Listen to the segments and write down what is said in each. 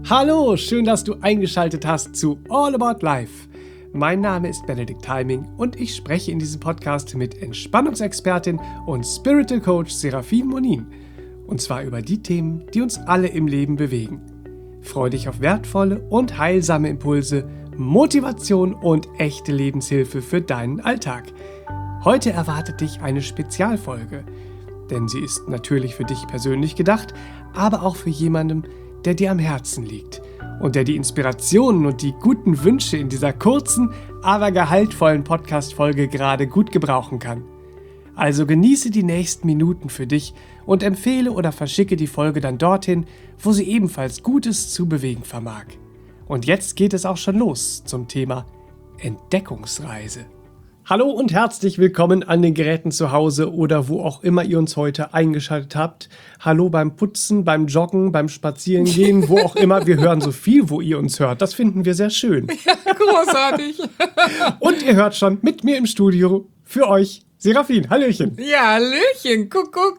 Hallo, schön, dass du eingeschaltet hast zu All About Life. Mein Name ist Benedikt Heiming und ich spreche in diesem Podcast mit Entspannungsexpertin und Spiritual Coach Serafin Monin. Und zwar über die Themen, die uns alle im Leben bewegen. Freu dich auf wertvolle und heilsame Impulse, Motivation und echte Lebenshilfe für deinen Alltag. Heute erwartet dich eine Spezialfolge, denn sie ist natürlich für dich persönlich gedacht, aber auch für jemanden, der dir am Herzen liegt und der die Inspirationen und die guten Wünsche in dieser kurzen, aber gehaltvollen Podcast-Folge gerade gut gebrauchen kann. Also genieße die nächsten Minuten für dich und empfehle oder verschicke die Folge dann dorthin, wo sie ebenfalls Gutes zu bewegen vermag. Und jetzt geht es auch schon los zum Thema Entdeckungsreise. Hallo und herzlich willkommen an den Geräten zu Hause oder wo auch immer ihr uns heute eingeschaltet habt. Hallo beim Putzen, beim Joggen, beim Spazierengehen, wo auch immer. Wir hören so viel, wo ihr uns hört. Das finden wir sehr schön. Ja, großartig. Und ihr hört schon mit mir im Studio für euch Serafin. Hallöchen. Ja, Hallöchen. Kuckuck.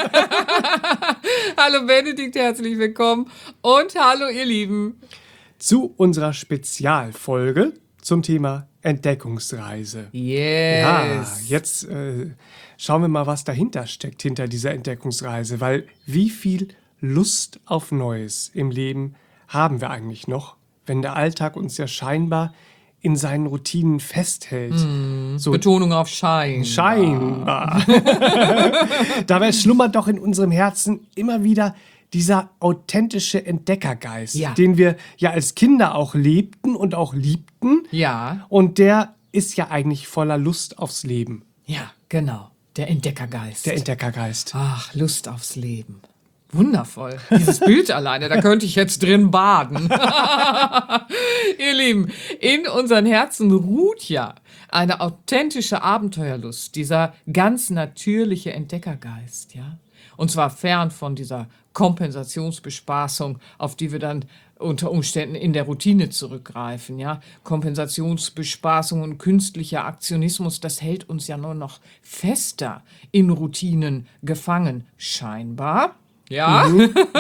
Hallo Benedikt, herzlich willkommen. Und hallo ihr Lieben. Zu unserer Spezialfolge zum Thema Entdeckungsreise. Yes. Ja, jetzt schauen wir mal, was dahinter steckt, hinter dieser Entdeckungsreise. Weil wie viel Lust auf Neues im Leben haben wir eigentlich noch, wenn der Alltag uns ja scheinbar in seinen Routinen festhält. So Betonung auf Schein. scheinbar. Dabei schlummert doch in unserem Herzen immer wieder dieser authentische Entdeckergeist, Ja. den wir ja als Kinder auch lebten und auch liebten. Ja, Und der ist ja eigentlich voller Lust aufs Leben. ja, genau. Der Entdeckergeist. Der Entdeckergeist. Ach, Lust aufs Leben. Wundervoll. Dieses Bild alleine, da könnte ich jetzt drin baden. Ihr Lieben, in unseren Herzen ruht ja eine authentische Abenteuerlust, dieser ganz natürliche Entdeckergeist, ja. Und zwar fern von dieser Kompensationsbespaßung, auf die wir dann unter Umständen in der Routine zurückgreifen, ja. Kompensationsbespaßung und künstlicher Aktionismus, das hält uns ja nur noch fester in Routinen gefangen, scheinbar. Ja,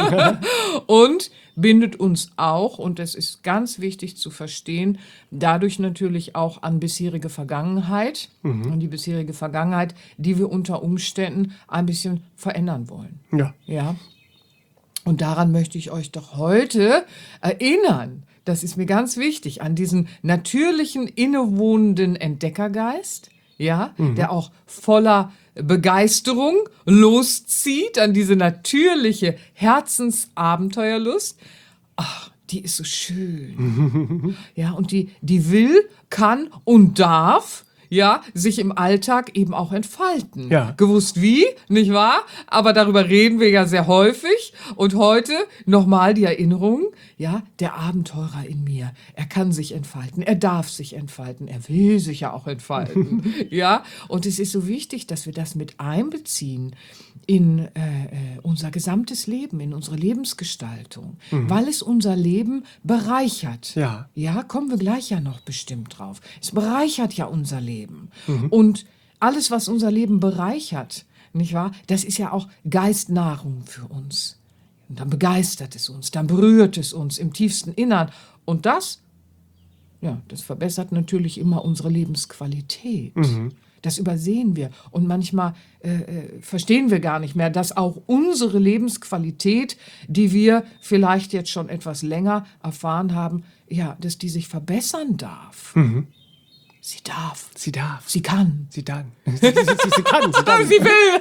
und bindet uns auch, und das ist ganz wichtig zu verstehen, dadurch natürlich auch an bisherige Vergangenheit, an die bisherige Vergangenheit, die wir unter Umständen ein bisschen verändern wollen. Ja. Ja, und daran möchte ich euch doch heute erinnern. Das ist mir ganz wichtig, an diesen natürlichen, innewohnenden Entdeckergeist, ja, der auch voller Begeisterung loszieht, an diese natürliche Herzensabenteuerlust. Ach, die ist so schön. Ja, und die will, kann und darf, ja, sich im Alltag eben auch entfalten. Ja. Gewusst wie, nicht wahr? Aber darüber reden wir ja sehr häufig. Und heute nochmal die Erinnerung, ja, der Abenteurer in mir, er kann sich entfalten, er darf sich entfalten, er will sich ja auch entfalten. Ja, und es ist so wichtig, dass wir das mit einbeziehen in unser gesamtes Leben, in unsere Lebensgestaltung, weil es unser Leben bereichert. Ja. Ja, kommen wir gleich ja noch bestimmt drauf. Es bereichert ja unser Leben. Und alles, was unser Leben bereichert, nicht wahr? Das ist ja auch Geistnahrung für uns. Und dann begeistert es uns, dann berührt es uns im tiefsten Innern. Und das, ja, das verbessert natürlich immer unsere Lebensqualität. Das übersehen wir. Und manchmal verstehen wir gar nicht mehr, dass auch unsere Lebensqualität, die wir vielleicht jetzt schon etwas länger erfahren haben, ja, dass die sich verbessern darf. Sie darf. Sie darf. Sie kann. Sie dann. Sie kann. Sie dann. Sie will.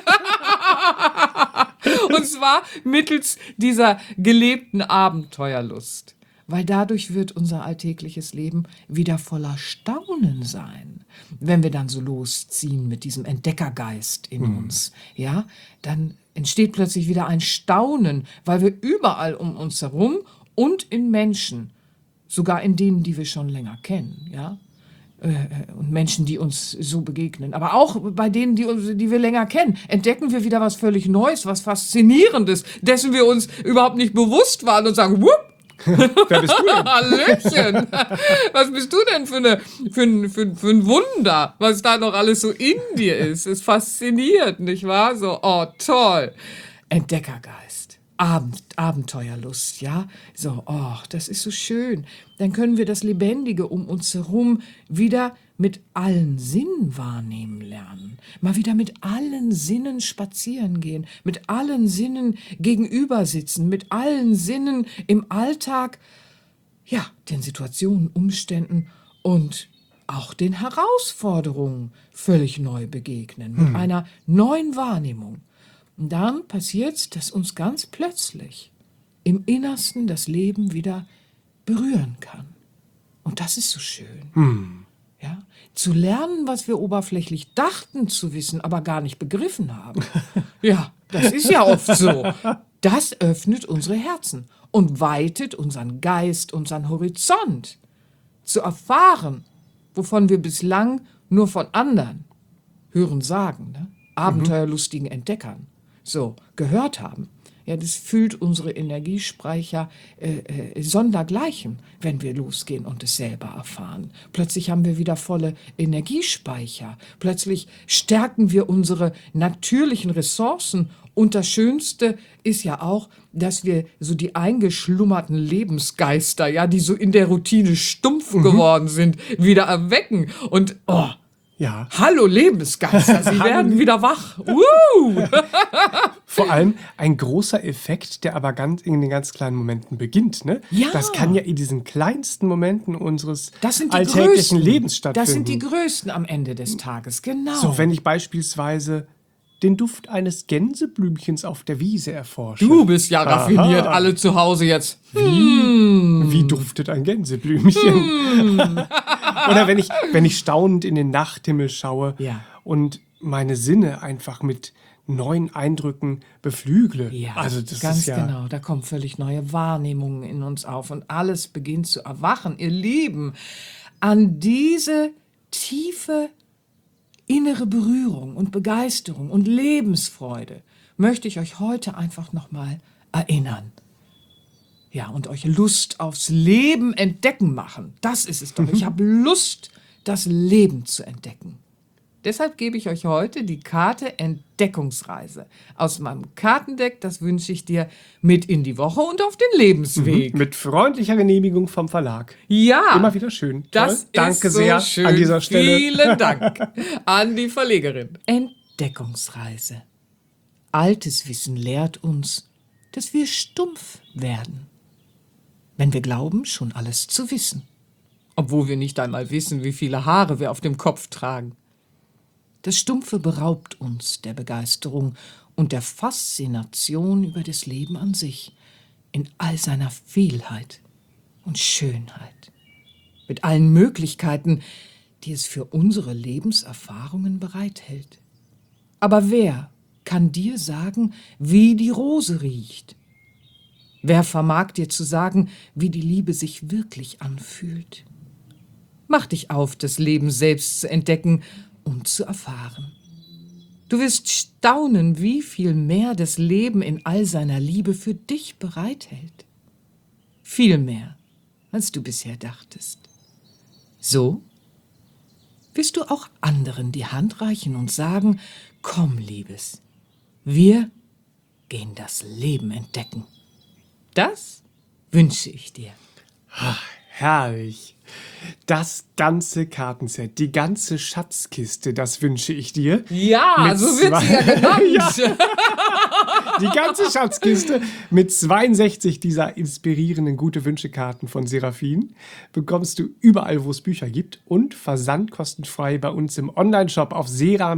Und zwar mittels dieser gelebten Abenteuerlust. Weil dadurch wird unser alltägliches Leben wieder voller Staunen sein. Wenn wir dann so losziehen mit diesem Entdeckergeist in uns, ja, dann entsteht plötzlich wieder ein Staunen, weil wir überall um uns herum und in Menschen, sogar in denen, die wir schon länger kennen, ja, und Menschen, die uns so begegnen. Aber auch bei denen, die wir länger kennen, entdecken wir wieder was völlig Neues, was Faszinierendes, dessen wir uns überhaupt nicht bewusst waren und sagen, wupp, Wer bist du denn? Hallöchen! Was bist du denn für ein Wunder, was da noch alles so in dir ist? Es fasziniert, nicht wahr? So, oh, toll. Entdeckergeist. Abenteuerlust, ja? So, das ist so schön. Dann können wir das Lebendige um uns herum wieder mit allen Sinnen wahrnehmen lernen. Mal wieder mit allen Sinnen spazieren gehen, mit allen Sinnen gegenüber sitzen, mit allen Sinnen im Alltag, ja, den Situationen, Umständen und auch den Herausforderungen völlig neu begegnen, mit einer neuen Wahrnehmung. Und dann passiert's, dass uns ganz plötzlich im Innersten das Leben wieder berühren kann. Und das ist so schön. Ja? Zu lernen, was wir oberflächlich dachten zu wissen, aber gar nicht begriffen haben. Ja, das ist ja oft so. Das öffnet unsere Herzen und weitet unseren Geist, unseren Horizont. Zu erfahren, wovon wir bislang nur von anderen hören sagen, ne? Abenteuerlustigen Entdeckern, so gehört haben. Ja, das füllt unsere Energiespeicher sondergleichen, wenn wir losgehen und es selber erfahren. Plötzlich haben wir wieder volle Energiespeicher. Plötzlich stärken wir unsere natürlichen Ressourcen. Und das Schönste ist ja auch, dass wir so die eingeschlummerten Lebensgeister, ja, die so in der Routine stumpf geworden sind, wieder erwecken. Und Ja. hallo Lebensgeister, sie werden wieder wach. Vor allem ein großer Effekt, der aber in den ganz kleinen Momenten beginnt. Ne? Ja. Das kann ja in diesen kleinsten Momenten unseres Das sind die alltäglichen größten. Lebens stattfinden. Das sind die größten am Ende des Tages, genau. So, wenn ich beispielsweise den Duft eines Gänseblümchens auf der Wiese erforsche. Du bist ja raffiniert, alle zu Hause jetzt. Wie duftet ein Gänseblümchen? Oder wenn ich staunend in den Nachthimmel schaue Ja. und meine Sinne einfach mit neuen Eindrücken beflügle. Ja, Also das ganz ist ja genau. Da kommen völlig neue Wahrnehmungen in uns auf und alles beginnt zu erwachen. Ihr Lieben, an diese tiefe innere Berührung und Begeisterung und Lebensfreude möchte ich euch heute einfach nochmal erinnern. Ja, und euch Lust aufs Leben entdecken machen. Das ist es doch. Ich habe Lust, das Leben zu entdecken. Deshalb gebe ich euch heute die Karte Entdeckungsreise. Aus meinem Kartendeck, das wünsche ich dir mit in die Woche und auf den Lebensweg. mit freundlicher Genehmigung vom Verlag. Ja, Immer wieder schön. das Toll. Danke ist so sehr schön. an dieser Stelle. Vielen Dank an die Verlegerin. Entdeckungsreise. Altes Wissen lehrt uns, dass wir stumpf werden, wenn wir glauben, schon alles zu wissen. Obwohl wir nicht einmal wissen, wie viele Haare wir auf dem Kopf tragen. Das Stumpfe beraubt uns der Begeisterung und der Faszination über das Leben an sich, in all seiner Vielheit und Schönheit, mit allen Möglichkeiten, die es für unsere Lebenserfahrungen bereithält. Aber wer kann dir sagen, wie die Rose riecht? Wer vermag dir zu sagen, wie die Liebe sich wirklich anfühlt? Mach dich auf, das Leben selbst zu entdecken und zu erfahren. Du wirst staunen, wie viel mehr das Leben in all seiner Liebe für dich bereithält. Viel mehr, als du bisher dachtest. So wirst du auch anderen die Hand reichen und sagen, komm, Liebes, wir gehen das Leben entdecken. Das wünsche ich dir. Herrlich. Das ganze Kartenset, die ganze Schatzkiste, das wünsche ich dir. Ja, Mit so wird sie ja genannt. Die ganze Schatzkiste mit 62 dieser inspirierenden Gute-Wünsche-Karten von Seraphin bekommst du überall, wo es Bücher gibt und versandkostenfrei bei uns im Onlineshop auf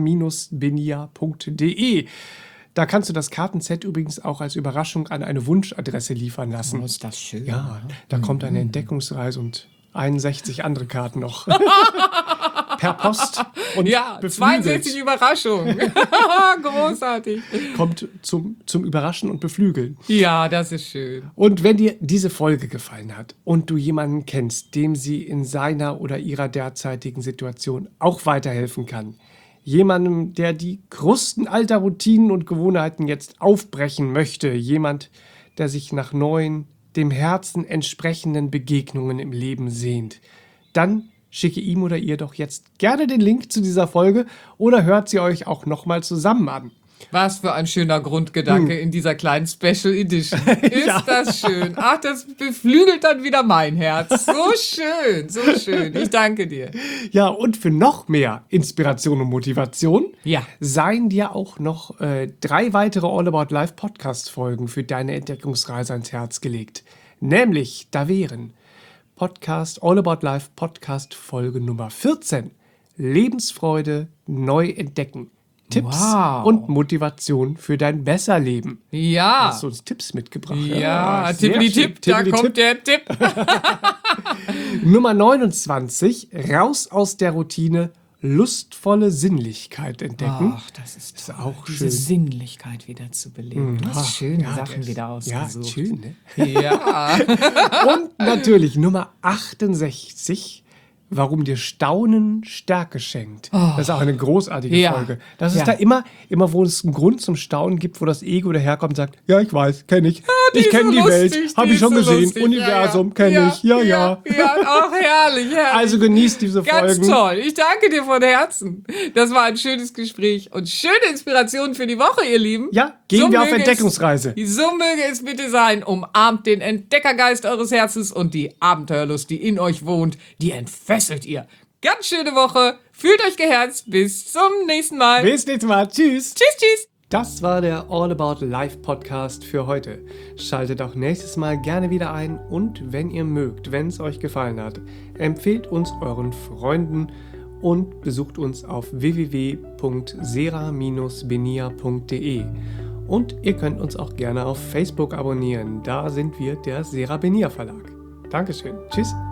sera-benia.de. Da kannst du das Kartenset übrigens auch als Überraschung an eine Wunschadresse liefern lassen. Oh, ist das schön. Ja, da kommt eine Entdeckungsreise und 61 andere Karten noch. Per Post und Ja, beflügelt. 62 Überraschungen. Großartig. Kommt zum Überraschen und Beflügeln. Ja, das ist schön. Und wenn dir diese Folge gefallen hat und du jemanden kennst, dem sie in seiner oder ihrer derzeitigen Situation auch weiterhelfen kann, jemandem, der die Krusten alter Routinen und Gewohnheiten jetzt aufbrechen möchte, jemand, der sich nach neuen, dem Herzen entsprechenden Begegnungen im Leben sehnt, dann schicke ihm oder ihr doch jetzt gerne den Link zu dieser Folge oder hört sie euch auch nochmal zusammen an. Was für ein schöner Grundgedanke in dieser kleinen Special Edition. Ist das schön. Ach, das beflügelt dann wieder mein Herz. So schön, so schön. Ich danke dir. Ja, und für noch mehr Inspiration und Motivation Ja. seien dir auch noch 3 weitere All About Life Podcast-Folgen für deine Entdeckungsreise ans Herz gelegt. Nämlich, da wären Podcast All About Life Podcast Folge Nummer 14. Lebensfreude neu entdecken. Tipps Wow. und Motivation für dein Besserleben. Ja. Hast du uns Tipps mitgebracht? Ja, sehr Tippeli-Tipp, schön. da kommt der Tipp. Nummer 29, raus aus der Routine, lustvolle Sinnlichkeit entdecken. Ach, das ist toll. auch Diese schön. Sinnlichkeit wieder zu beleben. Du hast schöne Ja, Sachen wieder Ja, ausgesucht. schön, ne? Ja. Und natürlich Nummer 68, warum dir Staunen Stärke schenkt. Das ist auch eine großartige Ja. Folge. Das ist Ja. da immer, wo es einen Grund zum Staunen gibt, wo das Ego daherkommt und sagt, ja, ich weiß, kenne ich. Die Ich ist kenne so die Welt, lustig, habe die ich schon ist so gesehen. lustig. Universum, Ja, kenne ich. Ja. Ja, auch herrlich, herrlich. Also genießt diese Ganz Folgen. toll. Ich danke dir von Herzen. Das war ein schönes Gespräch und schöne Inspiration für die Woche, ihr Lieben. Ja, gehen wir auf möge Entdeckungsreise. So möge es bitte sein. Umarmt den Entdeckergeist eures Herzens und die Abenteuerlust, die in euch wohnt, die entfesselt ihr. Ganz schöne Woche. Fühlt euch geherzt. Bis zum nächsten Mal. Bis nächstes Mal. Tschüss. Tschüss, tschüss. Das war der All About Life Podcast für heute. Schaltet auch nächstes Mal gerne wieder ein und wenn ihr mögt, wenn es euch gefallen hat, empfehlt uns euren Freunden und besucht uns auf www.sera-benia.de. Und ihr könnt uns auch gerne auf Facebook abonnieren. Da sind wir der Sera Benia Verlag. Dankeschön. Tschüss.